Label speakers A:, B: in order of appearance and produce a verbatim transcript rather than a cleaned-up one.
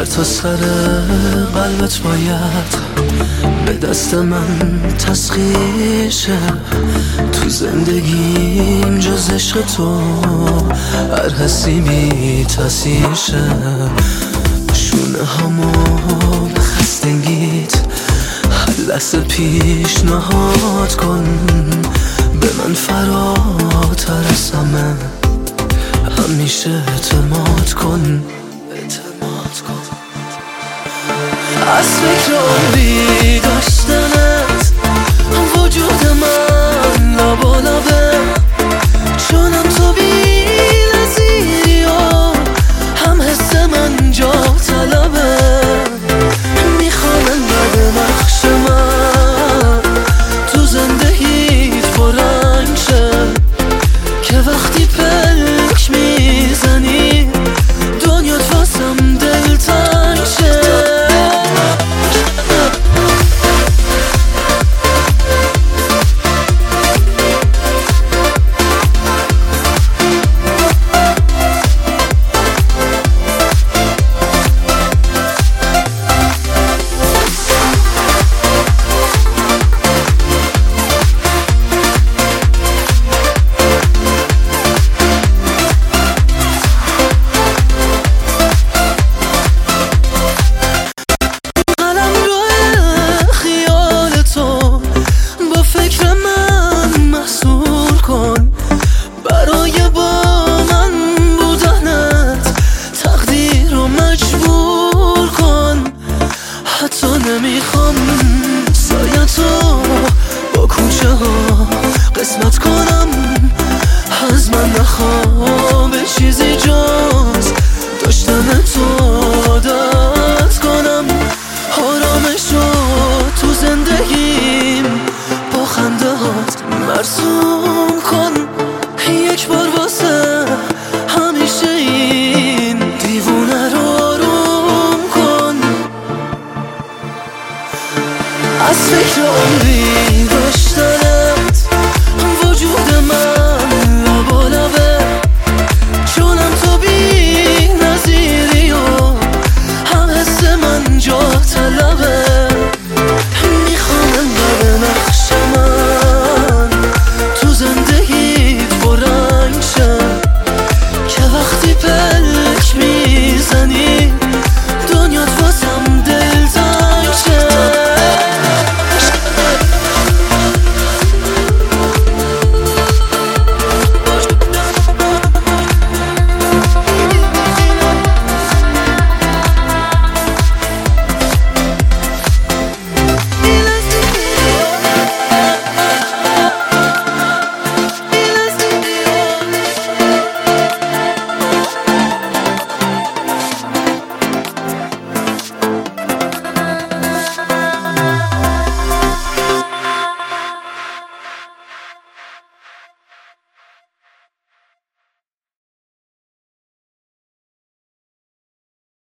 A: سر تا سر قلبت باید به دست من تسخیر شه. تو زندگیم جز عشق تو هر حسی بی تاثیر شه. شونه همو به خستگیت هر لحظه پیشنهاد کن، به من فراتر از همه همیشه اعتماد کن. از فکر عمری داشتنت وجود من لابا لبه، چونم تو بی نظیری و هم حس من جا طلبه. میخوام انقدر نقش من تو زندگیت پررنگ شه که وقتی پلک میزنی دنیات واسم دلتنگ شه. نمیخوام سایه تو با کوچه ها قسمت کنم، از من نخوام به چیزی جز داشتن تو عادت کنم. آرامشو تو زندگیم با خنده هات مرسوم کن، یک بار واسه همیشه این دیوونه رو آروم کن. از فکر عمری داشتنت وجود من لابا لبه، چونم تو بی نظیری و هم حس من جا طلبه. میخوام انقدر نقش من تو زندگیت پررنگ شه که وقتی پلک می